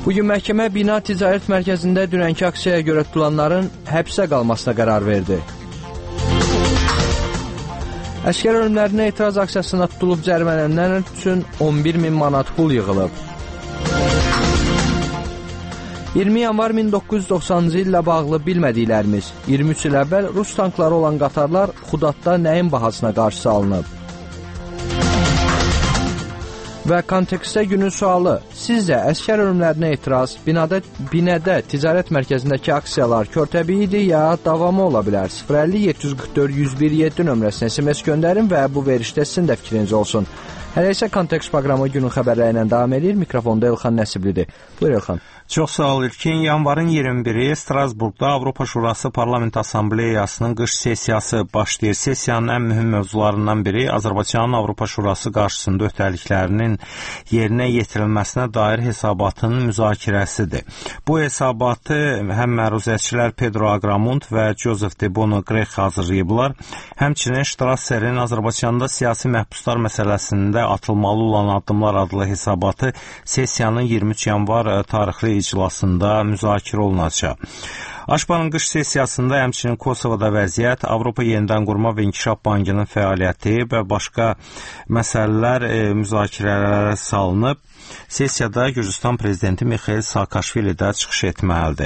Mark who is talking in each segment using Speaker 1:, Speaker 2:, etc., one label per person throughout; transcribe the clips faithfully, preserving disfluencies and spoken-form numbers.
Speaker 1: Bugün məhkəmə Bina Ticarət Mərkəzində dünənki aksiyaya görə tutulanların həbsə qalmasına qərar verdi. Əsgər ölümlərinə etiraz aksiyasına tutulub cərimələnənlər üçün on bir min manat pul yığılıb. iyirmi yanvar min doqquz yüz doxsanıncı illə bağlı bilmədiklərimiz. iyirmi üç il əvvəl Rus tankları olan qatarlar Xudatda nəyin bahasına qarşı alınıb? Və kontekstdə günün sualı, sizcə əskər ölümlərinə etiraz binada, binədə ticarət mərkəzindəki aksiyalar körtəbii idi ya davamı ola bilər? sıfır əlli yeddi yüz qırx dörd yüz bir yeddi nömrəsinə S M S göndərin və bu verişdə sizin də fikriniz olsun. Hələ isə kontekst proqramı günün xəbərləri ilə davam edir. Mikrofonda Elxan Nəsiblidir. Buyur Elxan.
Speaker 2: Çox sağ ol İlkin. Yanvarın iyirmi biri Strasburqda Avropa Şurası Parlament Assambleyasının qış sessiyası başlayır. Sessiyanın ən mühüm mövzularından biri Azərbaycanın Avropa Şurası qarşısında öhdəliklərinin yerinə yetirilməsinə dair hesabatın müzakirəsidir. Bu hesabatı həm məruzəçilər Pedro Agramont və Joseph de Bono Grech hazırlayıblar. Həmçinin Strasser'in Azərbaycanda siyasi məhbuslar məsələsində atılmalı olan addımlar adlı hesabatı sessiyanın iyirmi üç yanvar tarixli iclasında müzakirə olunacaq. Aşpanın qış sessiyasında həmçinin Kosovada vəziyyət, Avropa Yenidən Qurma və İnkişaf Bankının fəaliyyəti və başqa məsələlər e, müzakirələrə salınıb. Sessiyada Gürcüstan prezidenti Mikhail Saakashvili də çıxış etməlidir.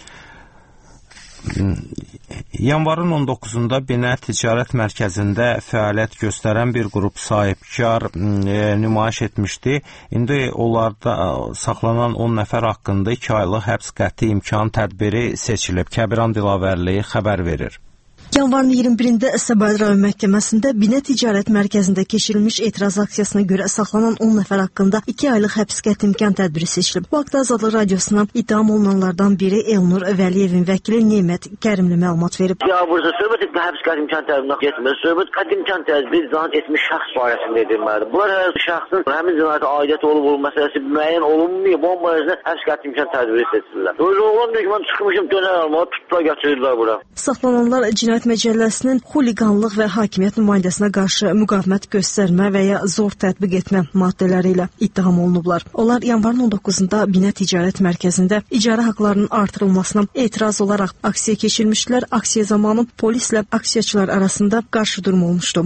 Speaker 2: Yanvarın on doqquzunda Bina Ticarət Mərkəzində fəaliyyət göstərən bir qrup sahibkar e, nümayiş etmişdi. İndi onlarda saxlanan on nəfər haqqında iki aylıq həbs qəti imkan tədbiri seçilib. Kəbiran Dilavərli xəbər verir.
Speaker 3: Yanvarın iyirmi birində Səbail rayon məhkəməsində Bina Ticarət Mərkəzində keçirilmiş etiraz aksiyasına görə saxlanan on nəfər haqqında iki aylıq həbs qəti imkan tədbiri seçilib. Bu haqda Azadlıq Radiosuna ittiham olunanlardan biri Elnur Vəliyevin vəkili Nemət Kərimli məlumat verib.
Speaker 4: Ya burada söhbət etmə həbs qəti imkan tədbirinə getmir. Söhbət qəti imkan tədbiri cinayət etmiş şəxs barəsində edilməlidir. Bunlar hər şəxsin həmin cinayətə aidiyyəti olub olub məsələsi müəyyən olunmuyor. Bu barəsində həbs qəti imkan tədbiri seçilirlər. Öyle olan diyor ki, mən çıxmışım dönər almağa, tutdular gətirirlər bura.
Speaker 3: Saxlananlar cinayət Məcəlləsinin xuliqanlıq və hakimiyyət nümayəndəsinə qarşı müqavimət göstərmə və ya zor tətbiq etmə maddələri ilə ittiham olunublar. Onlar yanvarın on doqquzunda Bina Ticarət Mərkəzində icarə haqlarının artırılmasına etiraz olaraq aksiya keçirmişdilər. Aksiya zamanı polislə aksiyaçılar arasında qarşı durum olmuşdu.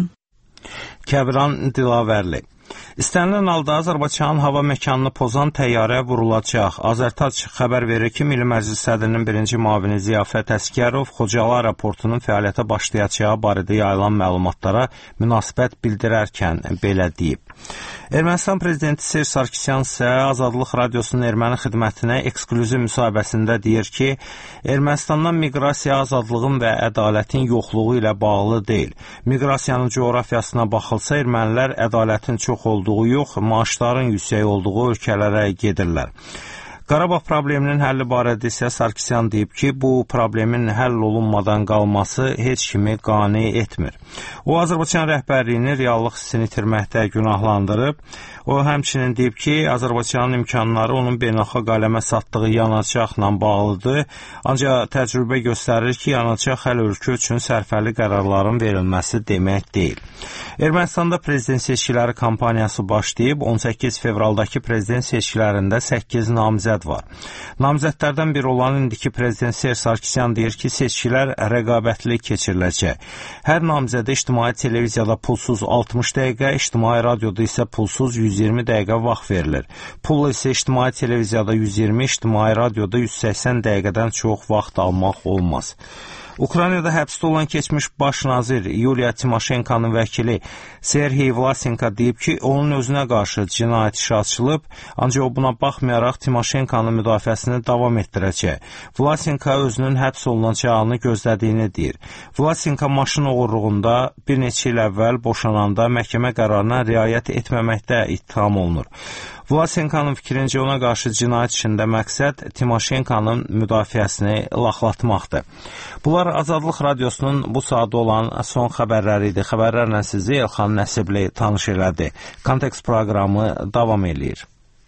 Speaker 2: Kəbiran Dilavərli. İstənilən halda Azərbaycanın hava məkanını pozan təyyarə vurulacaq. Azərtac xəbər verir ki, Milli Məclis sədrinin birinci müavini Ziyafət Əskərov Xocalı aeroportunun fəaliyyətə başlayacağı barədə yayılan məlumatlara münasibət bildirərkən belə deyib. Ermənistan prezidenti Serj Sarkisyan isə Azadlıq Radiosunun erməni xidmətinə eksklüziv müsahibəsində deyir ki, Ermənistandan miqrasiya azadlığın və ədalətin yoxluğu ilə bağlı deyil. Miqrasiyanın coğrafiyasına baxılsa, ermənilər ədalətin çox olduğu yox, maaşların yüksək olduğu ölkələrə gedirlər. Qarabağ probleminin həlli barədə isə Sarkisyan deyib ki, bu problemin həll olunmadan qalması heç kimi qane etmir. O, Azərbaycan rəhbərliyini reallıq hissini itirməkdə günahlandırıb. O, həmçinin deyib ki, Azərbaycanın imkanları onun beynəlxalq aləmə satdığı yanacaqla bağlıdır. Ancaq təcrübə göstərir ki, yanacaq hələ ölkə üçün sərfəli qərarların verilməsi demək deyil. Ermənistanda prezident seçkiləri kampaniyası başlayıb, on səkkiz fevraldakı prezident seçkilərində səkkiz namizəd var. Namizədlərdən biri olan indiki prezident Serj Sarkisyan deyir ki, seçkilər rəqabətli keçiriləcək. Hər namizədə ictimai televiziyada pulsuz altmış dəqiqə, ictimai radioda isə pulsuz yüz iyirmi dəqiqə vaxt verilir. Pulla isə ictimai televiziyada yüz iyirmi, ictimai radioda yüz səksən dəqiqədən çox vaxt almaq olmaz. Ukraynada həbsdə olan keçmiş baş nazir Yuliya Timoşenkonun vəkili Serhiy Vlasenko deyib ki, onun özünə qarşı cinayət işi açılıb, ancaq o buna baxmayaraq Timoşenkonun müdafiəsini davam etdirəcək. Vlasenko özünün həbs olunacağını gözlədiyini deyir. Vlasenko maşın oğurluğunda bir neçə il əvvəl boşananda məhkəmə qərarına riayət etməməkdə ittiham olunur. Vlasenkonun fikrincə ona qarşı cinayət işində məqsəd Timoşenkonun müdafiəsini laxlatmaqdır. Bunlar Azadlıq Radiosunun bu saatda olan son xəbərləri idi. Xəbərlərlə sizi Elxan Nəsibli tanış elədi. Kontekst proqramı davam eləyir.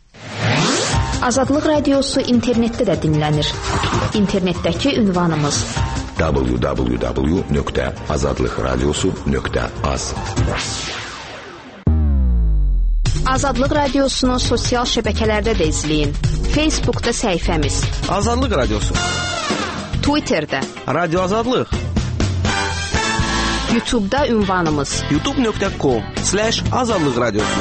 Speaker 5: Azadlıq Radiosu internetdə də dinlənir. İnternetdəki ünvanımız w w w nöqtə azadlıq radiosu nöqtə az. Azadlıq Radiosunu sosial şəbəkələrdə də izləyin. Facebookda səhifəmiz
Speaker 6: Azadlıq Radiosu,
Speaker 5: Twitterdə
Speaker 6: Radio Azadlıq,
Speaker 5: YouTube'da ünvanımız
Speaker 6: youtube nöqtə com slash azadlıq radiosu.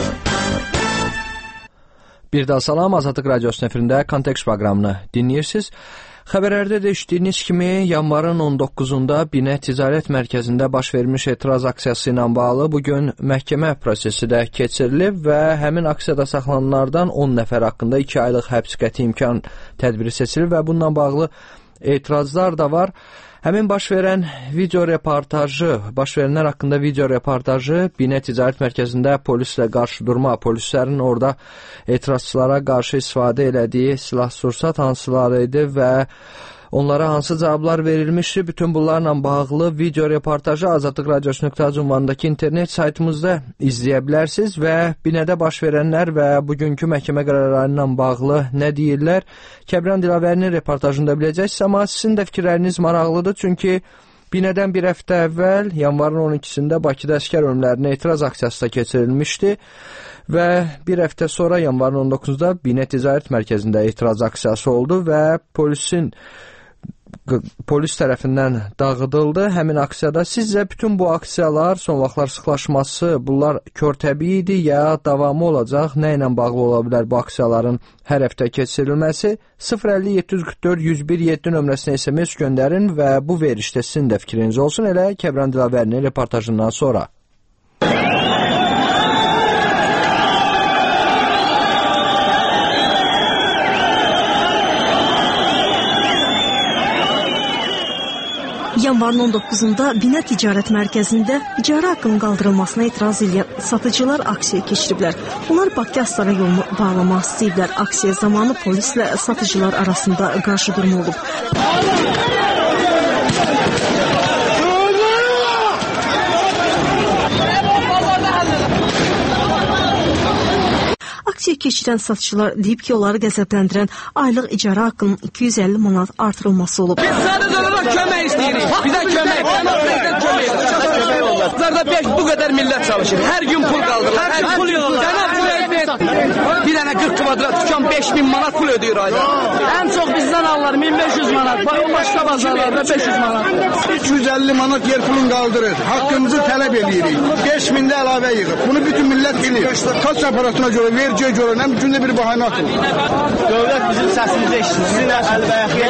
Speaker 1: Bir daha salam, Azadlıq Radiosunun efirində Kontekst proqramını dinləyirsiniz. Xəbərlərdə də eşitdiyiniz kimi, yanvarın on doqquzunda Binə Ticarət Mərkəzində baş vermiş etiraz aksiyası ilə bağlı bugün məhkəmə prosesi də keçirilib və həmin aksiyada saxlananlardan on nəfər haqqında iki aylıq həbs qəti imkan tədbiri seçilib və bununla bağlı etirazlar da var. Həmin baş verən video reportajı, baş verənlər haqqında video reportajı Binə Ticarət Mərkəzində polislə qarşı durma, polislərin orada etirazçılara qarşı istifadə elədiyi silah-sursat hansıları idi və onlara hansı cavablar verilmişdi. Bütün bunlarla bağlı video reportajı azadlıq radiosu nöqtə az ünvanındakı internet saytımızda izləyə bilərsiniz və Binədə baş verənlər və bugünkü məhkəmə qərarları ilə bağlı nə deyirlər? Kəbran Dilavərinin reportajında biləcəksiniz, amma sizin də fikirləriniz maraqlıdır, çünki Binədən bir həftə əvvəl, yanvarın on ikisində Bakıda əskər ölümlərinə etiraz aksiyası da keçirilmişdi və bir həftə sonra yanvarın on doqquzunda Binə Ticarət Mərkəzində etiraz aksiyası oldu və polisin polis tərəfindən dağıdıldı həmin aksiyada. Sizcə bütün bu aksiyalar, son vaxtlar sıxlaşması, bunlar körtəbii idi ya davamı olacaq? Nə ilə bağlı ola bilər bu aksiyaların hər həftə keçirilməsi? sıfır əlli yeddi yüz qırx dörd yüz bir yeddi nömrəsinə S M S göndərin və bu verişdə sizin də fikriniz olsun, elə Kəbran Dilavərinin reportajından sonra.
Speaker 3: Yanvarın on doqquzunda Binə Ticarət Mərkəzində icarə haqqının qaldırılmasına etiraz edən satıcılar aksiya keçiriblər. Onlar Bakı Astara yolunu bağlamaq istəyiblər. Aksiya zamanı polislə satıcılar arasında qarşıdurma olub. Aksiya keçirən satıcılar deyib ki, onları qəzəbləndirən aylıq icarə haqqının iki yüz əlli manat artırılması olub.
Speaker 7: Biz sadəcə olaraq kömək istəyirik. Bizə kömək. Bizə kömək. Bizlərdə beş bu qədər millət çalışır. Hər gün pul qaldırır. Hər gün pul yığılır. Bir dənə qırx kvadrat dükan beş min manat pul ödəyir ayda. Ən çox bizdən alırlar min beş yüz manat. Başqa bazarlarda beş yüz manat.
Speaker 8: üç yüz əlli manat yer pulunu qaldırır. Haqqımızı tələb edirik. beş min də əlavə yığıb. Bunu bütün millət bilir. Kaç aparatına görə, verciyə görə, nə gündə bir bahanə atılır.
Speaker 7: Dövlət bizim səsimizi eşitsin. Sizin əlbəyaxıya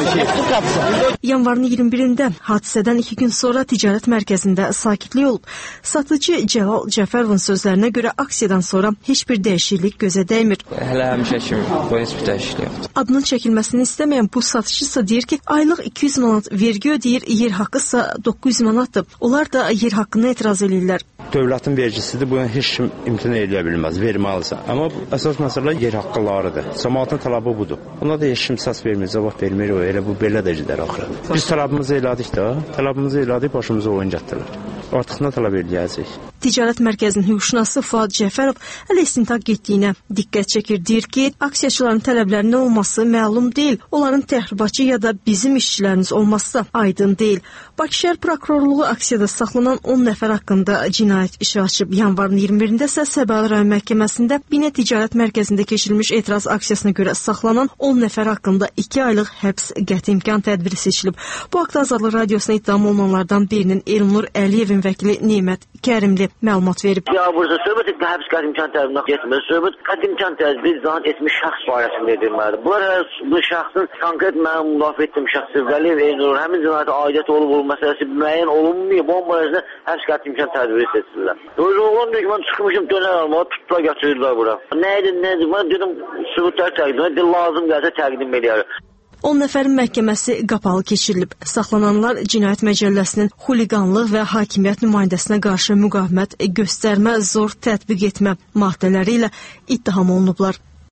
Speaker 7: gəlmişik.
Speaker 3: Yanvarın iyirmi birində hadisədən iki gün sonra ticarət mərkəzində sakitlik olub. Satıcı Cəlal Cəfərovun sözlərinə görə aksiyadan sonra heç bir dəyişiklik gözə dəymir.
Speaker 9: Hələ həmişə kimi bu heç bir dəyişiklik yoxdur.
Speaker 3: Adının çəkilməsini istəməyən bu satıcı isə deyir ki, aylıq iki yüz manat vergi ödəyir, yer haqqı isə doqquz yüz manatdır. Onlar da yer haqqına etiraz edirlər.
Speaker 10: Dövlətin vergisidir, bunu heç kim imtina edə bilməz, verməlisən. Amma əsas məsələ yer haqqılarıdır. Cəmaatın tələbi budur. Ona da heç kim səs vermir, cavab vermir, o elə bu belə də gedər axırı. Biz tələbimizi elədik də, tələbimizi elədik, başımıza oyun gətirirlər. Artıq nə tələb eləyəcək?
Speaker 3: Ticarət mərkəzinin hüquqşünası Fuad Cəfərov hələ istintaq getdiyinə diqqət çəkir. Deyir ki, aksiyaçıların tələblərinin olması məlum deyil. Onların təxribatçı ya da bizim işçilərimiz olması da aydın deyil. Bakı şəhər prokurorluğu aksiyada saxlanan on nəfər haqqında cinayət işi açıb. Yanvarın iyirmi birində isə Səbəli rayon məhkəməsində Binə Ticarət Mərkəzində keçirilmiş etiraz aksiyasına görə saxlanan on nəfər haqqında iki aylıq həbs qəti imkan tədbiri seçilib. Bu haqda Azadlıq Radiosuna ittiham olunanlardan birinin Elnur Əliyevin vəkili Nemət Kərimli məlumat verib.
Speaker 4: Ya burada söhbət etmə həbs qəti imkan tədbirinə getmir. Söhbət qəti imkan tədbiri zanit etmiş şəxs barəsində edilməlidir. Bunlar bu şəxsin konkret mənim müdafiə etdiyim şəxsi Vəliyev Elnur həmin cinayətə aidiyyət olub olub məsələsi müəyyən olunmuyor. Bu barəsində həbs qəti imkan tədbiri seçilirlər. Öyle oğlan diyor ki, ben çıkmışım döner almağa, tuttular götürürler bura. Neydi, neydi? Ben dedim, sübutları təqdim edir, lazım gəlsə təqdim edir.
Speaker 3: on nəfərin məhkəməsi qapalı keçirilib. Saxlananlar Cinayət Məcəlləsinin xuliqanlıq və hakimiyyət nümayəndəsinə qarşı müqavimət göstərmə, zor tətbiq etmə maddələri ilə ittiham olunublar.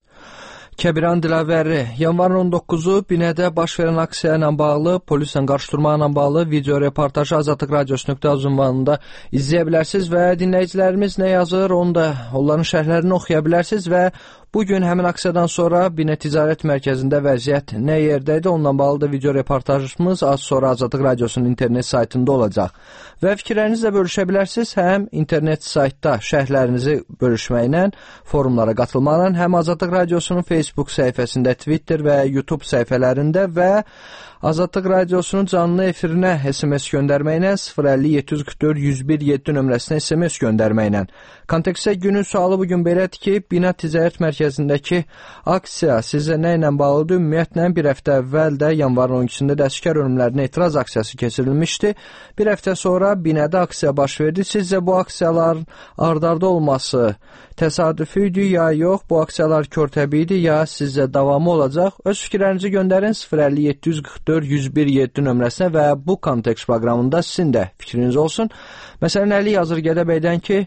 Speaker 1: Kəbran Dilavəri, yanvarın on doqquzu Binədə baş verən aksiya ilə bağlı, polislə qarşıdurma ilə bağlı video reportajı Azadlıq Radiosu nöqtə az ünvanında izləyə bilərsiniz və dinləyicilərimiz nə yazır, onu da onların şərhlərini oxuya bilərsiniz və Bugün həmin aksiyadan sonra Binə Ticarət Mərkəzində vəziyyət nə yerdə idi? Onunla bağlı da video reportajımız az sonra Azadlıq Radiosunun internet saytında olacaq. Və fikirlərinizlə bölüşə bilərsiniz. Həm internet saytda şərhlərinizi bölüşməklə, forumlara qatılmaqla, həm Azadlıq Radiosunun Facebook səhifəsində, Twitter və YouTube səhifələrində və Azadlıq Radiosunun canlı efirinə S M S göndərməklə sıfır əlli yeddi yüz qırx dörd yüz bir yeddi nömrəsinə S M S göndərməklə. Kontekstə günün sualı bugün belədir ki, Binə Ticarət Mərkəzindəki aksiya sizə nə ilə bağlıdır? Ümumiyyətlə, bir həftə əvvəl də yanvarın on ikisində də əsgər ölümlərinə etiraz aksiyası keçirilmişdi. Bir həftə sonra Binədə aksiya baş verdi. Sizcə bu aksiyaların ard-arda olması təsadüfi idi ya yox? Bu aksiyalar körtəbi idi ya sizcə davamı olacaq? Öz fikirlərinizi göndərin sıfır əlli yeddi yüz qırx dörd yüz bir yeddi nömrəsinə və bu kontekst proqramında sizin də fikriniz olsun. Məsələn, Əli yazır Gədəbəydən ki,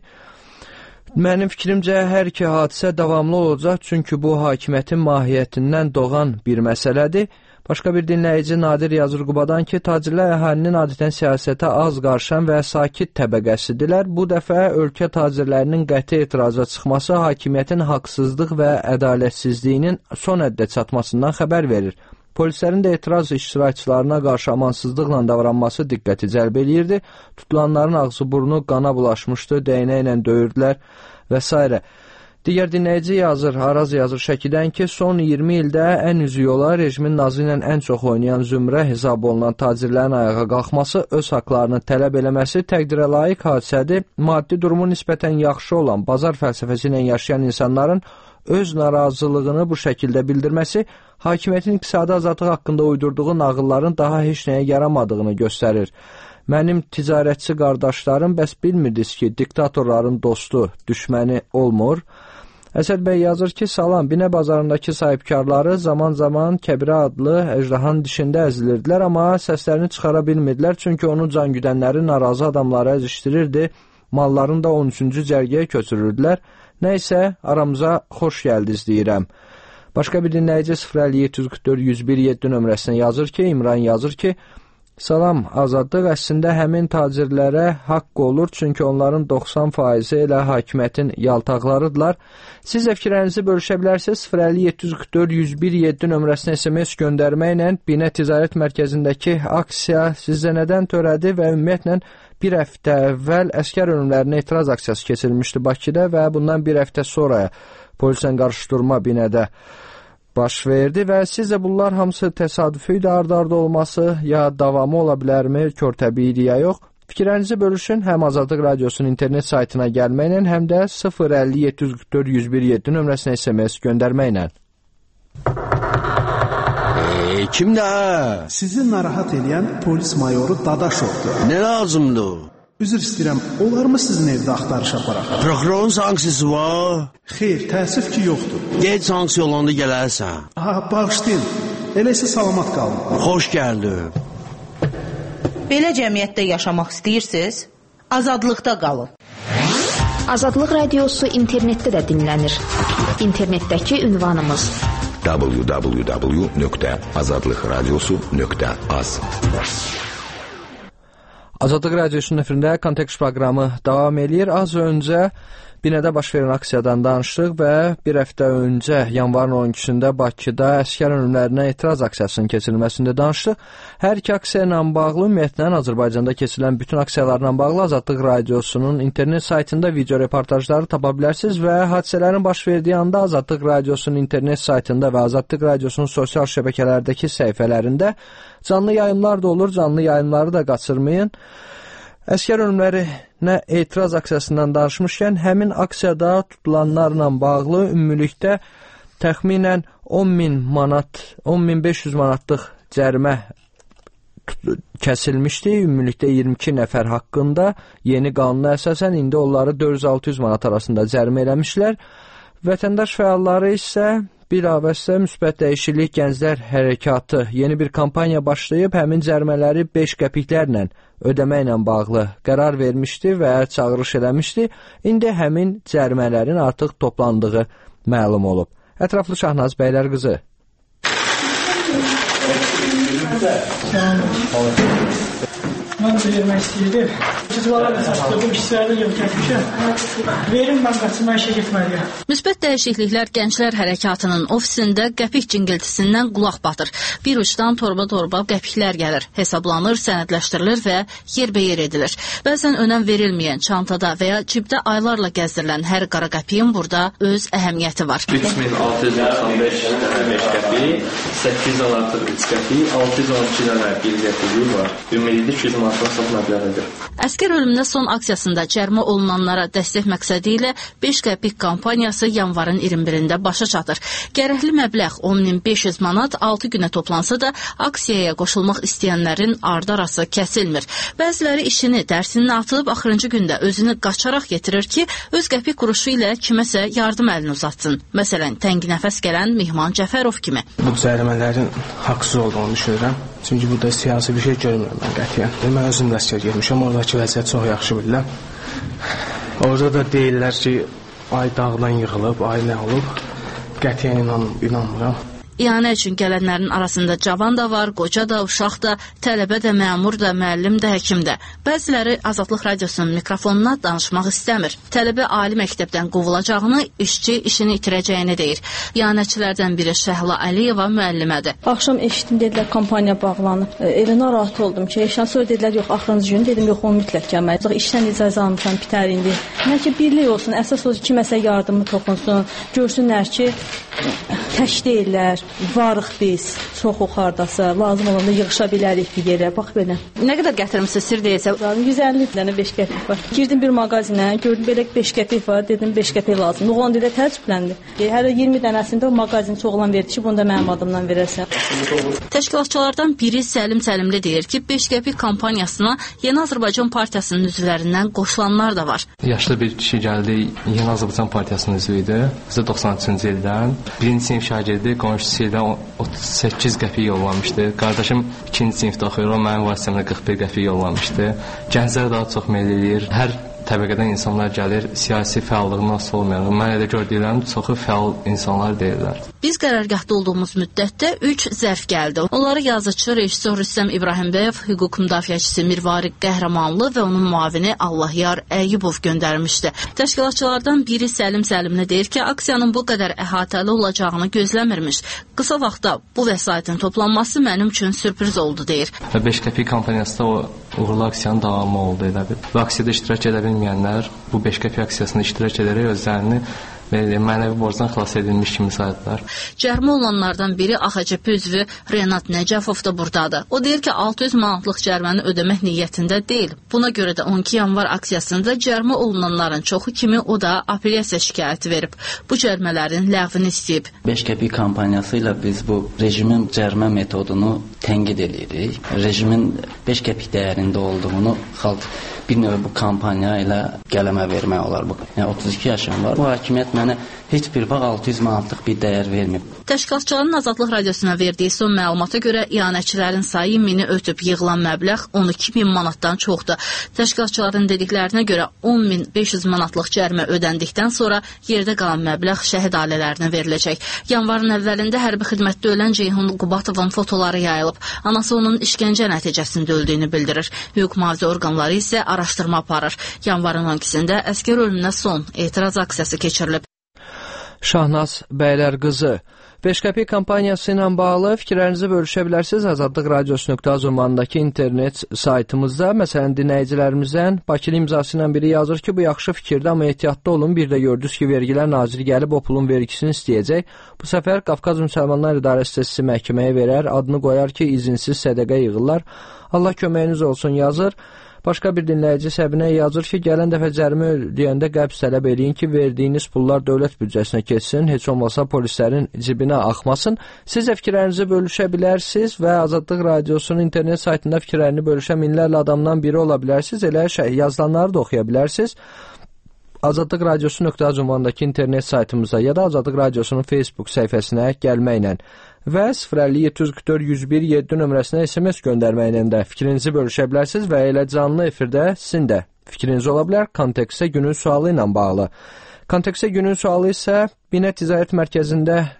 Speaker 1: mənim fikrimcə hər iki hadisə davamlı olacaq, çünki bu hakimiyyətin mahiyyətindən doğan bir məsələdir. Başqa bir dinləyici Nadir yazır Qubadan ki, tacirlər əhalinin adətən siyasətə az qarşan və sakit təbəqəsidirlər. Bu dəfə ölkə tacirlərinin qəti etiraza çıxması hakimiyyətin haqsızlıq və ədalətsizliyinin son həddə çatmasından xəbər verir. Polislərin də etiraz iştirakçılarına qarşı amansızlıqla davranması diqqəti cəlb eləyirdi. Tutulanların ağzı burnu qana bulaşmışdı, dəynəklə döyürdülər və s. Digər dinləyici yazır, Araz yazır Şəkidən ki, son iyirmi ildə ən üzü yola rejimin nazı ilə ən çox oynayan zümrə hesab olunan tacirlərin ayağa qalxması, öz haqlarını tələb eləməsi təqdirə layiq hadisədir. Maddi durumu nisbətən yaxşı olan, bazar fəlsəfəsi ilə yaşayan insanların öz narazılığını bu şəkildə bildirməsi, hakimiyyətin iqtisadi azadlıq haqqında uydurduğu nağılların daha heç nəyə yaramadığını göstərir. Mənim ticarətçi qardaşlarım bəs bilmirdiniz ki, diktatorların dostu, düşməni olmur. Əsəd bəy yazır ki, salam, Binə bazarındakı sahibkarları zaman-zaman Kəbirə adlı əjdahan dişində əzilirdilər, amma səslərini çıxara bilmirdilər, çünki onun can güdənləri narazı adamları əzişdirirdi, mallarını da on üçüncü cərgəyə köçürürdülər. Nəysə, aramıza xoş gəldiniz deyirəm. Başqa bir dinləyici sıfır əlli yeddi yüz qırx dörd yüz bir yeddi nömrəsinə yazır ki, İmran yazır ki, salam, azadlıq əslində həmin tacirlərə haqq olur, çünki onların doxsan faizi elə hakimiyyətin yaltaqlarıdırlar. Siz də fikirlərinizi bölüşə bilərsiniz. sıfır əlli yeddi yüz qırx dörd yüz bir yeddi nömrəsinə S M S göndərməklə Binə Ticarət Mərkəzindəki aksiya sizcə nədən törədi və ümumiyyətlə bir həftə əvvəl əsgər ölümlərinə etiraz aksiyası keçirilmişdi Bakıda və bundan bir həftə sonra polislə qarşıdurma Binədə baş verdi və sizcə bunlar hamısı təsadüfi idi, ard-arda olması ya davamı ola bilərmi, körtəbi idi ya yox? Fikirlərinizi bölüşün, həm Azadlıq Radiosunun internet saytına gəlməklə, həm də sıfır əlli yeddi yüz qırx dörd yüz bir yeddi nömrəsinə S M S göndərməklə.
Speaker 11: Eee, kimdə?
Speaker 12: Sizi narahat edən polis mayoru Dadaşovdur.
Speaker 11: Nə lazımdır?
Speaker 12: Üzr istəyirəm, olar mı sizin evdə axtarış aparaq?
Speaker 11: Prokurorun sanksiyası var?
Speaker 12: Xeyr, təəssüf ki, yoxdur.
Speaker 11: Gec sanksiya olanda gələrsən.
Speaker 12: Aha, bağışlayın. Elə isə salamat qalın.
Speaker 11: Xoş gəldin.
Speaker 13: Belə cəmiyyətdə yaşamaq istəyirsiniz? Azadlıqda qalın.
Speaker 5: Azadlıq Radiosu internetdə də dinlənir. İnternetdəki ünvanımız
Speaker 14: w w w nöqtə azadlıq radiosu nöqtə az.
Speaker 1: Azadlıq Radiosunun efirində kontekst proqramı davam edir. Az öncə Binədə baş verən aksiyadan danışdıq və bir həftə öncə yanvarın on ikisində Bakıda əsgər ölümlərinə etiraz aksiyasının keçirilməsində danışdıq. Hər iki aksiya ilə bağlı, ümumiyyətlə Azərbaycanda keçirilən bütün aksiyalarla bağlı Azadlıq Radiosunun internet saytında video reportajları tapa bilərsiniz və hadisələrin baş verdiyi anda Azadlıq Radiosunun internet saytında və Azadlıq Radiosunun sosial şəbəkələrdəki səhifələrində canlı yayımlar da olur, canlı yayımları da qaçırmayın. Əsgər ölümlərinə etiraz aksiyasından danışmışkən, həmin aksiyada tutulanlarla bağlı ümumilikdə təxminən on min manat, on min beş yüz manatlıq cərimə kəsilmişdi. Ümumilikdə iyirmi iki nəfər haqqında yeni qanuna əsasən indi onları dörd yüz altı yüz manat arasında cərimə eləmişlər. Vətəndaş fəalları isə bilavasitə müsbət dəyişiklik gənclər hərəkatı yeni bir kampaniya başlayıb həmin cərimələri beş qəpiklərlə ödəməklə bağlı qərar vermişdi və çağırış eləmişdi. İndi həmin cərimələrin artıq toplandığı məlum olub. Ətraflı Şahnaz bəylər qızı.
Speaker 15: Mən də vermək istəyirdim. Cizvalar da çatdırdım, işçilərdə yox getmişəm. Verin, mən qaçım, mən işə getməliyəm.
Speaker 16: Müsbət dəyişikliklər Gənclər Hərəkatının ofisində qəpik cingiltisindən qulaq batır. Bir uçdan torba-torba qəpiklər gəlir, hesablanır, sənədləşdirilir və yerbəyer edilir. Bəzən önəm verilməyən, çantada və ya cibdə aylarla gəzdirilən hər qara qəpiyin burada öz əhəmiyyəti var.
Speaker 9: üç min altı yüz doxsan beş qəpik, səkkiz yüz on altı üç qəpik, altı yüz on iki dənə bir qəpik var. Ümidli iki yüz manatdan çox məbləğidir.
Speaker 16: Əskər ölümünə son aksiyasında cərimə olunanlara dəstək məqsədi ilə beş qəpik kampaniyası yanvarın iyirmi birində başa çatır. Gərəkli məbləğ on min beş yüz manat altı günə toplansa da aksiyaya qoşulmaq istəyənlərin ardı arası kəsilmir. Bəziləri işini, dərsini atılıb axırıncı gündə özünü qaçaraq getirir ki, öz qəpik quruşu ilə kiməsə yardım əlini uzatsın. Məsələn, təngi nəfəs gələn Mehman Cəfərov kimi.
Speaker 17: Bu cərimələrin haqsız olduğunu düşünürəm. Çünki burada siyasi bir şey görmürəm mən qətiyyən. Mən özüm də əskər getmişəm, oradakı vəziyyət çox yaxşı bilirəm. Orada da deyirlər ki, ay dağdan yığılıb, ay nə olub, qətiyyən inan, inanmıram.
Speaker 16: İyanə üçün gələnlərin arasında cavan da var, qoca da, uşaq da, tələbə də, məmur da, müəllim də, həkim də. Bəziləri Azadlıq Radiosunun mikrofonuna danışmaq istəmir. Tələbə ali məktəbdən qovulacağını, işçi işini itirəcəyini deyir. İyanəçilərdən biri Şəhla Əliyeva müəllimədir.
Speaker 18: Axşam eşitdim, dedilər kampaniya bağlanıb. Elə narahat oldum ki, eşən sonra dedilər yox, axırıncı gün dedim yox, o mütləq gəlməli. İşdən icazə almışam, bitər indi. Mən ki, birlik olsun, əsas olsun, kiməsə yardımı toxunsun, görsünlər ki, tək deyirlər. Varıq biz, çox oxardasa, lazım olanda yığışa bilərik bir yerə, bax belə.
Speaker 16: Nə qədər gətirmişsiniz, sir deyilsə?
Speaker 18: yüz əlli dənə beş qəpik var. Girdim bir mağazinə, gördüm belə beş qəpik var, dedim beş qəpik lazım. Oğlan dedə təəccübləndi. Hələ iyirmi dənəsində o mağazin çoxlan verdi ki, bunu da mənim adımdan verərsən.
Speaker 16: Təşkilatçılardan biri Səlim Səlimli deyir ki, beş qəpik kampaniyasına Yeni Azərbaycan Partiyasının üzvlərindən qoşulanlar da var.
Speaker 17: Yaşlı bir kişi gəldi, Yeni Azərbaycan Partiyasının üzvü idi. Bizə doxsan üçüncü ildən. Birinci sinif şagirdi, qonşusu ilə otuz səkkiz qəpik yollamışdı. Qardaşım ikinci sinifdə oxuyur, o mənim vasitəmlə qırx bir qəpik yollamışdı. Gənclər daha çox meyl eləyir. Hər təbəqədən insanlar gəlir, siyasi fəallığından asılı olmayan. Mən elə gördüklərim çoxu fəal insanlar deyirlər.
Speaker 16: Biz qərargahda olduğumuz müddətdə üç zərf gəldi. Onları yazıcı, rejissor Rüstəm İbrahimbəyev, hüquq müdafiəçisi Mirvari Qəhrəmanlı və onun müavini Allahyar Əyyubov göndərmişdi. Təşkilatçılardan biri Səlim Səlimli deyir ki, aksiyanın bu qədər əhatəli olacağını gözləmirmiş. Qısa vaxtda bu vəsaitin toplanması mənim üçün sürpriz oldu, deyir.
Speaker 17: beş qəpik kampaniyasında o uğurlu aksiyanın davamı oldu elə bir. Bu aksiyada iştirak edə bilməyənlər bu beş qəpik aksiyasında iştirak edərək özlərini mənəvi borcdan xilas edilmiş kimi saydılar.
Speaker 16: Cərimə olunanlardan biri A X C P üzvü Renat Nəcəfov da buradadır. O deyir ki, altı yüz manatlıq cəriməni ödəmək niyyətində deyil. Buna görə də on iki yanvar aksiyasında cərimə olunanların çoxu kimi o da apellyasiya şikayəti verib. Bu cərimələrin ləğvini istəyib.
Speaker 19: beş qəpik kampaniyası ilə biz bu rejimin cərimə metodunu tənqid edirik. Rejimin beş qəpik dəyərində olduğunu xalq bir növ bu kampaniya ilə qələmə vermək olar. Yəni otuz iki yaşım var. Bu hakimiyyət mənə heç bir vaxt altı yüz manatlıq bir dəyər verməyib.
Speaker 16: Təşkilatçıların Azadlıq Radiosuna verdiyi son məlumata görə iyanəçilərin sayı mini ötüb, yığılan məbləğ on iki min manatdan çoxdur. Təşkilatçıların dediklərinə görə on min beş yüz manatlıq cərimə ödəndikdən sonra yerdə qalan məbləğ şəhid ailələrinə veriləcək. Yanvarın əvvəlində hərbi xidmətdə ölən Ceyhun Qubatovun fotoları yayılıb. Anası onun işgəncə nəticəsində öldüyünü bildirir. Hüquq mühafizə orqanları isə araşdırma aparır. Yanvarın on ikisində əskər ölümünə son etiraz aksiyası keçirilib.
Speaker 1: Şahnaz Bəylərqızı. beş qəpik kampaniyası ilə bağlı fikirlərinizi bölüşə bilərsiniz. Azadlıq Radiosu nöqtə az ünvanındakı internet saytımızda. Məsələn, dinləyicilərimizdən Bakılı imzası ilə biri yazır ki, bu yaxşı fikirdə, amma ehtiyatlı olun. Bir də gördünüz ki, vergilər naziri gəlib o pulun vergisini istəyəcək. Bu səfər Qafqaz Müsəlmanlar İdarəsi sizi məhkəməyə verər, adını qoyar ki, izinsiz sədəqə yığırlar. Allah köməyiniz olsun yazır. Başqa bir dinləyici Səbinə yazır ki, gələn dəfə cərimə ödəyəndə qəbz tələb eləyin ki, verdiyiniz pullar dövlət büdcəsinə keçsin, heç olmasa polislərin cibinə axmasın. Siz də fikirlərinizi bölüşə bilərsiniz və Azadlıq Radiosunun internet saytında fikirlərini bölüşən minlərlə adamdan biri ola bilərsiniz. Elə şey, yazılanları da oxuya bilərsiniz. Azadlıq Radiosu nöqtə az ünvanındakı internet saytımıza ya da Azadlıq Radiosunun Facebook səhifəsinə gəlməklə və sıfır əlli yeddi yüz qırx dörd yüz bir yeddi nömrəsinə S M S göndərməklə də fikrinizi bölüşə bilərsiniz və elə canlı efirdə sizin də fikriniz ola bilər kontekstə günün sualı ilə bağlı. Kontekstə günün sualı isə Binət Ticarət Mərkəzində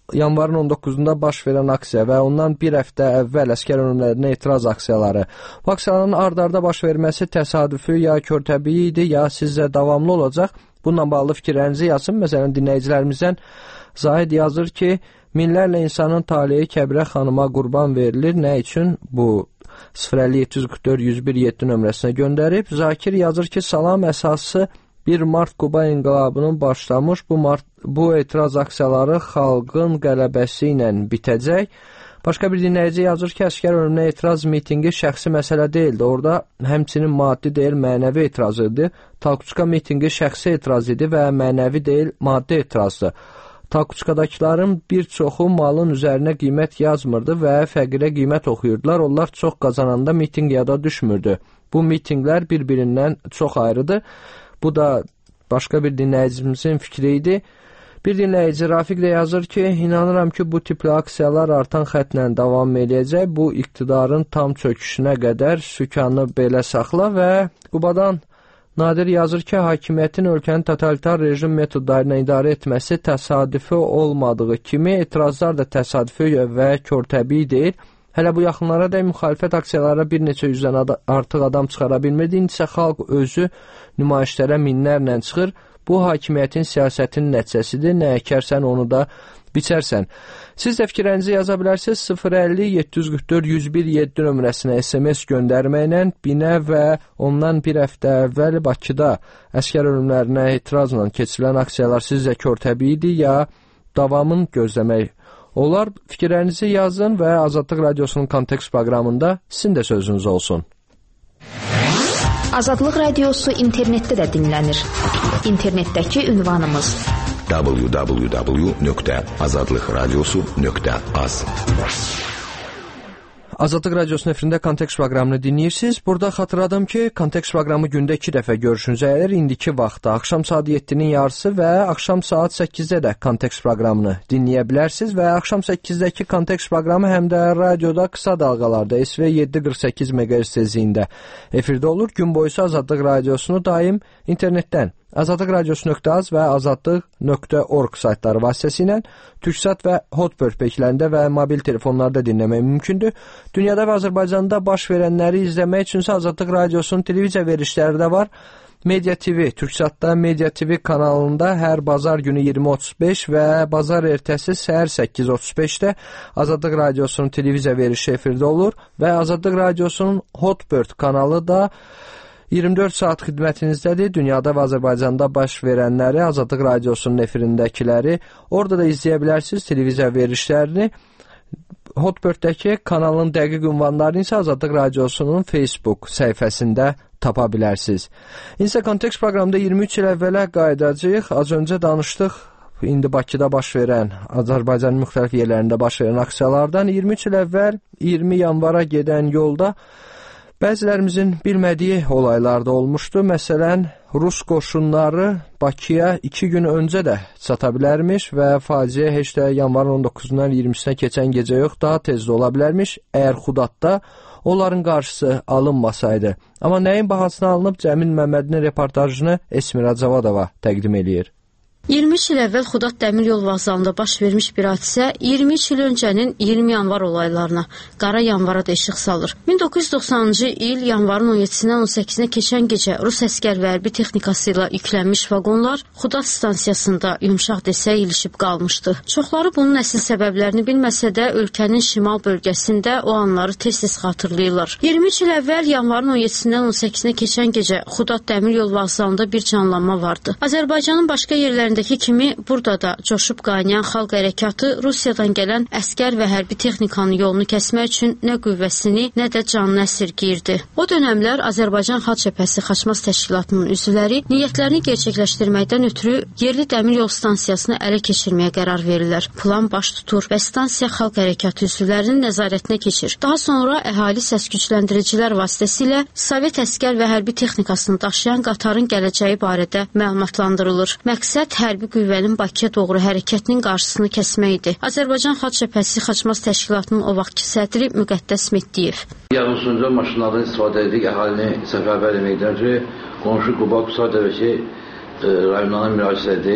Speaker 1: yanvarın on doqquzunda baş verən aksiya və ondan bir həftə əvvəl əskər ölümlərinə etiraz aksiyaları. Bu aksiyaların ard-arda baş verməsi təsadüfi ya körtəbii idi, ya sizcə davamlı olacaq? Bununla bağlı fikirlərinizi yazın. Məsələn, dinləyicilərimizdən Zahid yazır ki, minlərlə insanın taleyi Kəbirə xanıma qurban verilir. Nə üçün? Bu sıfır əlli yeddi yüz qırx dörd yüz bir yeddi nömrəsinə göndərib. Zakir yazır ki, salam, əsası bir mart Quba inqilabının başlamış. Bu, mart, bu etiraz aksiyaları xalqın qələbəsi ilə bitəcək. Başqa bir dinləyici yazır ki, əskər ölümünə etiraz mitingi şəxsi məsələ deyildi. Orada həmçinin maddi deyil, mənəvi etiraz idi. Talkuçka mitingi şəxsi etiraz idi və mənəvi deyil, maddi etirazdı. Talkuçkadakıların bir çoxu malın üzərinə qiymət yazmırdı və fəqirə qiymət oxuyurdular. Onlar çox qazananda miting yada düşmürdü. Bu mitinglər bir-birindən çox ayrıdır. Bu da başqa bir dinləyicimizin fikri idi. Bir dinləyici Rafiq də yazır ki, inanıram ki, bu tipli aksiyalar artan xətlə davam edəcək. Bu iqtidarın tam çöküşünə qədər sükanı belə saxla və Qubadan Nadir yazır ki, hakimiyyətin ölkənin totalitar rejim metodlarına idarə etməsi təsadüfi olmadığı kimi etirazlar da təsadüfi və körtəbii deyil. Hələ bu yaxınlara da müxalifət aksiyalara bir neçə yüzdən ad artıq adam çıxara bilmirdi. İndisə xalq özü nümayişlərə minlərlə çıxır. Bu hakimiyyətin siyasətinin nəticəsidir. Nə əkərsən onu da biçərsən. Siz də fikirlərinizi yaza bilərsiniz. sıfır əlli yeddi yüz qırx dörd yüz bir yeddi nömrəsinə S M S göndərməklə Binə və ondan bir həftə əvvəl Bakıda əskər ölümlərinə etirazla keçirilən aksiyalar sizcə körtəbii idi, ya davamını gözləmək olar? Fikirlərinizi yazın və Azadlıq Radiosunun Kontekst proqramında sizin də sözünüz olsun.
Speaker 5: Azadlıq Radiosu internetdə də dinlənir. İnternetdəki ünvanımız
Speaker 14: w w w nöqtə azadlıq radiosu nöqtə az.
Speaker 1: Azadlıq Radiosunun efirində Kontekst proqramını dinləyirsiniz. Burada xatırladım ki, Kontekst proqramı gündə iki dəfə görüşünüzə gəlir. İndiki vaxtda axşam saat yeddinin yarısı və axşam saat səkkizdə də Kontekst proqramını dinləyə bilərsiniz və axşam səkkizdə Kontekst proqramı həm də radioda qısa dalğalarda S V yeddi qırx səkkiz meqahertz tezliyində efirdə olur. Gün boyu Azadlıq Radiosunu daim internetdən azadlıq radiosu nöqtə az və azadlıq nöqtə org saytları vasitəsilə Türksat və Hotbird peykilərində və mobil telefonlarda dinləmək mümkündür. Dünyada və Azərbaycanda baş verənləri izləmək üçünsə Azadlıq Radiosunun televiziya verilişləri də var. Media T V, Türksatda Media T V kanalında hər bazar günü iyirmi otuz beş və bazar ertəsi səhər səkkiz otuz beşdə Azadlıq Radiosunun televiziya verilişi efirdə olur və Azadlıq Radiosunun Hotbird kanalı da iyirmi dörd saat xidmətinizdədir. Dünyada və Azərbaycanda baş verənləri, Azadlıq Radiosunun efirindəkiləri orada da izləyə bilərsiniz televiziya verilişlərini. Hotbird-dəki kanalın dəqiq ünvanlarını isə Azadlıq Radiosunun Facebook səhifəsində tapa bilərsiniz. İnsə Kontekst proqramında iyirmi üç il əvvələ qayıdacağıq. Az öncə danışdıq. İndi Bakıda baş verən, Azərbaycanın müxtəlif yerlərində baş verən aksiyalardan iyirmi üç il əvvəl iyirmi yanvara gedən yolda bəzilərimizin bilmədiyi olaylar da olmuşdu. Məsələn, Rus qoşunları Bakıya iki gün öncə də çata bilərmiş və faciə heç də yanvarın on doqquzundan iyirmisinə keçən gecə yox, daha tez də ola bilərmiş, əgər Xudadda onların qarşısı alınmasaydı. Amma nəyin bahasına alınıb Cəmil Məmmədin reportajını Esmira Cavadova təqdim eləyir.
Speaker 20: iyirmi üç il əvvəl Xudad Dəmir Yol Vağzalında baş vermiş bir hadisə iyirmi üç il öncənin iyirmi yanvar olaylarına, qara yanvara da işıq salır. min doqquz yüz doxsanıncı il yanvarın on yeddisindən on səkkizinə keçən gecə Rus əskər və hərbi texnikası ilə yüklənmiş vaqonlar Xudad stansiyasında yumşaq desək ilişib qalmışdı. Çoxları bunun əsl səbəblərini bilməsə də ölkənin şimal bölgəsində o anları tez-tez xatırlayırlar. iyirmi üç il əvvəl yanvarın on yeddisindən on səkkizinə keçən gecə Xudad Dəmir Yol Vağzalında bir canlanma vardı. Azərbaycanın başqa yerlərində Dəki kimi burada da coşub qaynayan xalq hərəkatı Rusiyadan gələn əskər və hərbi texnikanın yolunu kəsmək üçün nə qüvvəsini, nə də canını əsirgəyirdi. O dönəmlər Azərbaycan Xalq Cəbhəsi Xaçmaz Təşkilatının üzvləri niyyətlərini gerçəkləşdirməkdən ötürü yerli dəmir yol stansiyasını ələ keçirməyə qərar verirlər. Plan baş tutur və stansiya xalq hərəkatı üzvlərinin nəzarətinə keçir. Daha sonra əhali səskücləndiricilər vasitəsilə Sovet əskər və hərbi texnikasını daşıyan qatarın gələcəyi barədə məlumatlandırılır. Məqsəd hərbi qüvvənin Bakıya doğru hərəkətinin qarşısını kəsmək idi. Azərbaycan Xalq Cəbhəsi Xaçmaz Təşkilatının o vaxtki sədri Müqəddəs Meddiyev.
Speaker 21: Yarımsınca maşınlardan istifadə edik, əhalini səfərbər etməkdən ki, qonşu Quba Qusar Dəvəki rayonlarına müraciət edik ki,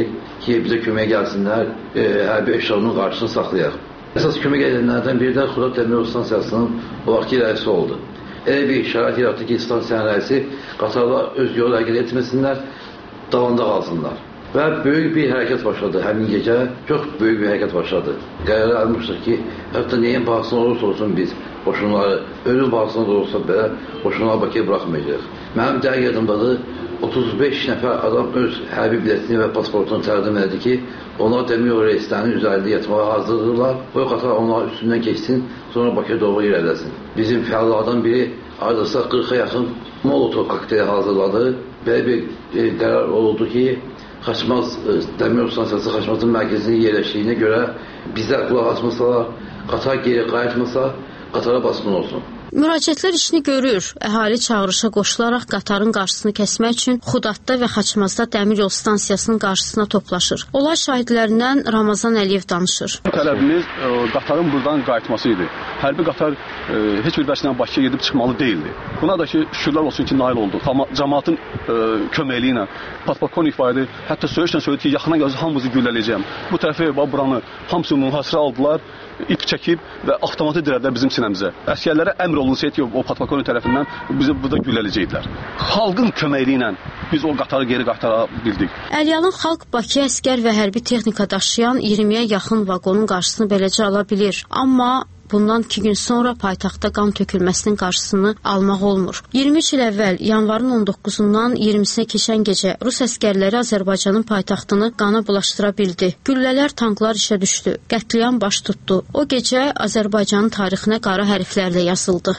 Speaker 21: ki, bizə kömək gəlsinlər, e, hərbi eşalının qarşısını saxlayaq. Əsas kömək edənlərdən biri də Xudad Dəmiryol stansiyasının o vaxtki rəisi oldu. Elə bir şərait yaratdı ki, stansiyanın rəisi qatarla öz yolu hərəkət etməsinlər, davamda qalsınlar. Və böyük bir hərəkət başladı. Həmin gecə çox böyük bir hərəkət başladı. Qərar almışdıq ki, hətta neyin bahasına olursa olsun biz qoşunları, ölüm bahasına da olsa belə qoşunları Bakıya buraxmayacaq. Mənim dəqiq yadımdadır, otuz beş nəfər adam öz hərbi biletini və pasportunu təqdim edir ki, onlar Dəmiryol reislərinin üzərində yatmağa hazırdırlar. O qatar onların üstündən keçsin, sonra Bakıya doğru irəliləsin. Bizim fəallardan biri ayrıca qırxa yaxın Molotov kokteyli hazırladı. Belə bir e, qərar oldu ki, Xaçmaz, e, Dəmiryol stansiyası Xaçmazın mərkəzinin yerləşdiyinə görə bizlər qulaq açmasalar, qatar geri qayıtmasa, qatara basqın olsun.
Speaker 20: Müraciətlər işini görür. Əhali çağırışa qoşularaq qatarın qarşısını kəsmək üçün Xudadda və Xaçmazda Dəmiryol stansiyasının qarşısına toplaşır. Olay şahidlərindən Ramazan Əliyev danışır.
Speaker 2: Tələbimiz e, qatarın buradan qayıtması idi. Hərbi qatar e, heç bir vəslə Bakıya gedib çıxmalı deyildi. Buna da ki, şükürlər olsun ki, nail oldu. Cəmaatın e, köməkliyi ilə, patpakon ifadə, hətta söyüşlə söyledi ki, yaxına gələcək hamımızı güllələyəcəm. Bu tərəfi və buranı hamısını mühasirə aldılar, ip çəkib və avtomatı dirədilər bizim sinəmizə. Əsgərlərə əmr olunsa ki, o patpakon tərəfindən bizi burada güllələyəcəkdilər. Xalqın köməkliyi ilə biz o qatarı geri qaytara bildik.
Speaker 20: Əlyalın xalq Bakıya əsgər və hərbi texnika daşıyan iyirmiyə yaxın vaqonun qarşısını beləcə ala bilir. Amma bundan iki gün sonra paytaxtda qan tökülməsinin qarşısını almaq olmur. iyirmi üç il əvvəl yanvarın on doqquzundan iyirmisinə keçən gecə Rus əskərləri Azərbaycanın paytaxtını qana bulaşdıra bildi. Güllələr, tanklar işə düşdü. Qətliam baş tutdu. O gecə Azərbaycanın tarixinə qara hərflərlə yazıldı.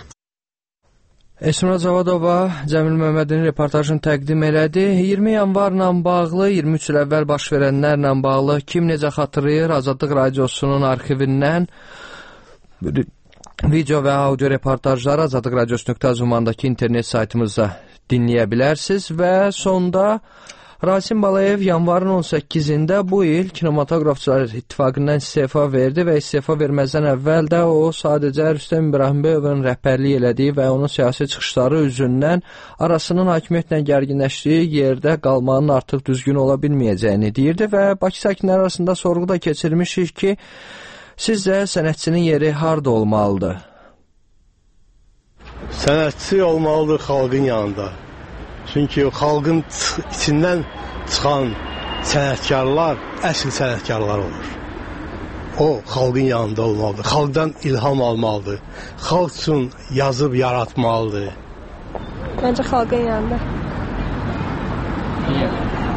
Speaker 1: Esmira Zavadova Cəmil Məmmədin reportajını təqdim elədi. iyirmi yanvarla bağlı, iyirmi üç il əvvəl baş verənlərlə bağlı kim necə xatırlayır Azadlıq Radiosunun arxivindən video və audio reportajları azadlıq radiosu nöqtə az ümumandakı internet saytımızda dinləyə bilərsiniz və sonda Rasim Balayev yanvarın on səkkizində bu il Kinematografçılar İttifaqından istefa verdi və istefa verməzdən əvvəl də o sadəcə Rüstəm İbrahimbəyovun rəhbərlik elədiyi və onun siyasi çıxışları üzündən arasının hakimiyyətlə gərginləşdiyi yerdə qalmanın artıq düzgün ola bilməyəcəyini deyirdi və Bakı sakinləri arasında sorğu da keçirmişik ki, sizcə sənətçinin yeri harda olmalıdır?
Speaker 22: Sənətçi olmalıdır xalqın yanında. Çünki xalqın içindən çıxan sənətkarlar əsl sənətkarlar olur. O, xalqın yanında olmalıdır. Xalqdan ilham almalıdır. Xalq üçün yazıb yaratmalıdır.
Speaker 23: Məncə xalqın yanında.
Speaker 22: Niyə?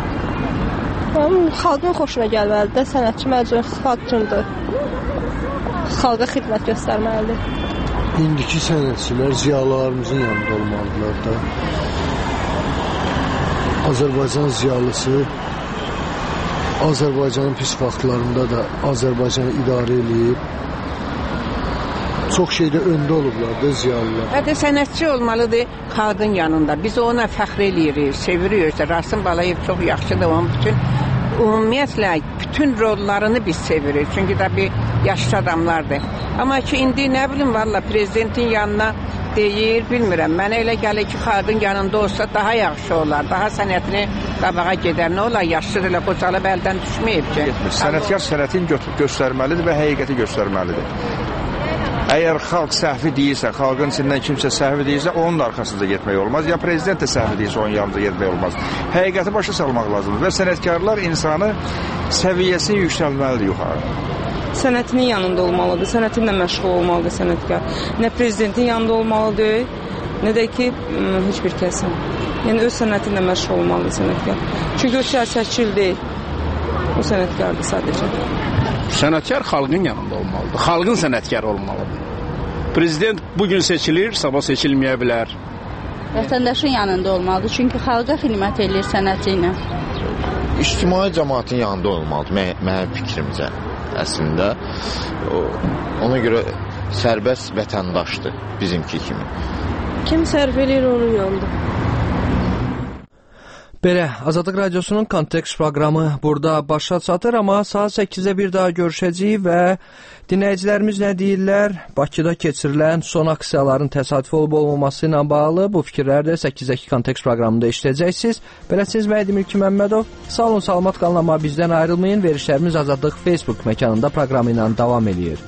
Speaker 23: Xalqın xoşuna gəlməlidir. Sənətçi məncə xalq üçündür. Xalqa xidmət göstərməlidir.
Speaker 24: İndiki sənətçilər ziyalılarımızın yanında olmalıdırlar da. Azərbaycan ziyalısı Azərbaycanın pis vaxtlarında da Azərbaycanı idarə edib. Çox şeydə öndə olublar da ziyalılar.
Speaker 25: Hətta sənətçi olmalıdır xalqın yanında. Biz ona fəxr eləyirik, seviririk. Rasim Balayev çox yaxşıdır. Onun bütün ümumiyyətlə bütün rollarını biz sevirik. Çünki də bir yaşlı adamlardır. Amma ki, indi nə bilim, valla prezidentin yanına deyir, bilmirəm. Mənə elə gəlir ki, xalqın yanında olsa daha yaxşı olar. Daha sənətini qabağa gedər. Nə olar, yaşlıdır, elə qocalıb əldən düşməyib ki.
Speaker 26: Sənətkar sənətini göstərməlidir və həqiqəti göstərməlidir. Əgər xalq səhvi deyirsə, xalqın içindən kimsə səhvi deyirsə, onun arxasında getmək olmaz. Ya prezident də səhvi deyirsə, onun yanında getmək olmaz. Həqiqəti başa salmaq lazımdır və sənətkarlar insanı səviyyəsini yüksəlməlidir yuxarı.
Speaker 27: Sənətinin yanında olmalıdır, sənətinlə məşğul olmalıdır sənətkar. Nə prezidentin yanında olmalıdır, nə də ki, heç bir kəsin. Yəni, öz sənətinlə məşğul olmalıdır sənətkar. Çünki o siyasətçil deyil, o sənətkardır sadəcə.
Speaker 28: Sənətkar xalqın yanında olmalıdır, xalqın sənətkarı olmalıdır. Prezident bugün seçilir, sabah seçilməyə bilər.
Speaker 29: Vətəndaşın yanında olmalıdır, çünki xalqa xidmət edir sənəti ilə.
Speaker 30: İctimai cəmaatın yanında olmalıdır, mənim fikrimcə. Əslində, ona görə sərbəst vətəndaşdır bizimki kimi.
Speaker 23: Kim sərf edir onun yanında?
Speaker 1: Belə, Azadlıq Radiosunun Kontekst proqramı burada başa çatır, amma saat səkkizdə bir daha görüşəcəyik və dinləyicilərimiz nə deyirlər? Bakıda keçirilən son aksiyaların təsadüfi olub olmaması ilə bağlı bu fikirləri də səkkizəki Kontekst proqramında işləyəcəksiniz. Belə siz və Edimir Məmmədov. Sağ olun, salamat qalın, amma bizdən ayrılmayın. Verişlərimiz Azadlıq Facebook məkanında proqramı ilə davam edir.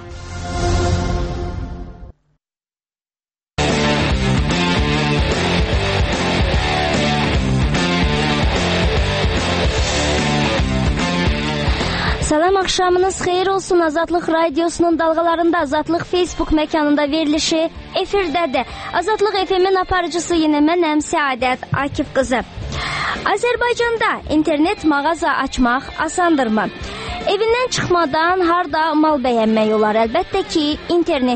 Speaker 3: Salam, axşamınız xeyir olsun. Azadlıq Radiosunun dalğalarında Azadlıq Facebook məkanında verilişi efirdədir. Azadlıq F M-in aparıcısı yenə mənəm, Səadət Akif qızı. Azərbaycanda internet mağaza açmaq asandırmı? Evindən çıxmadan harda mal bəyənmək olar? Əlbəttə ki, internet